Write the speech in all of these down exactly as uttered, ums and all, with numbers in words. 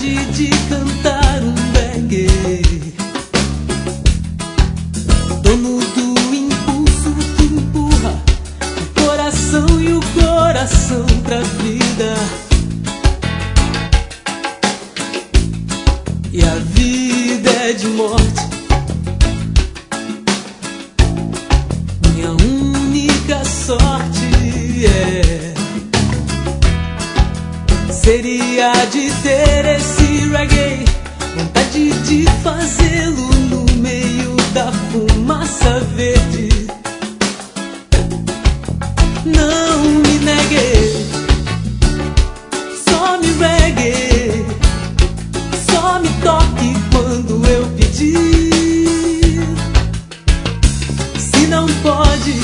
vontade de cantar um reggae, dono do impulso que empurra o coração e o coração pra vida. E a vida é de morte, minha única sorte é seria de ter esse reggae, vontade de fazê-lo no meio da fumaça verde. Não me negue, só me reggae, só me toque quando eu pedir. Se não pode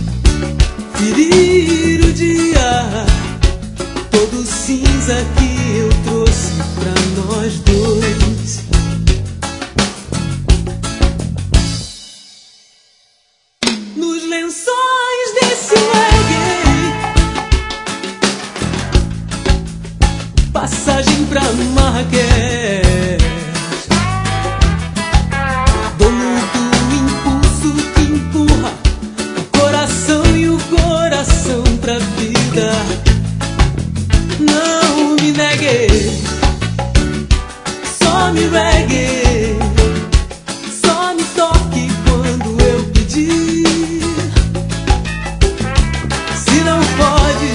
ferir o dia todo cinza que eu trouxe pra nós dois. Nos lençóis desse reggae, passagem pra Marrakech, dono do impulso que empurra o coração e o coração pra vida. Não me negue, só me reggae, só me toque quando eu pedir. Se não pode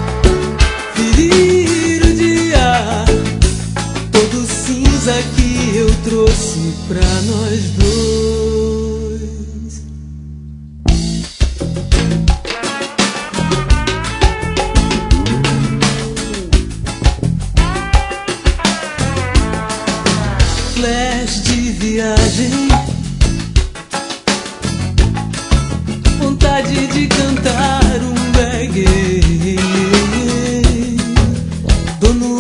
ferir o dia todo cinza que eu trouxe pra nós dois. Flash de viagem, vontade de cantar um reggae, dono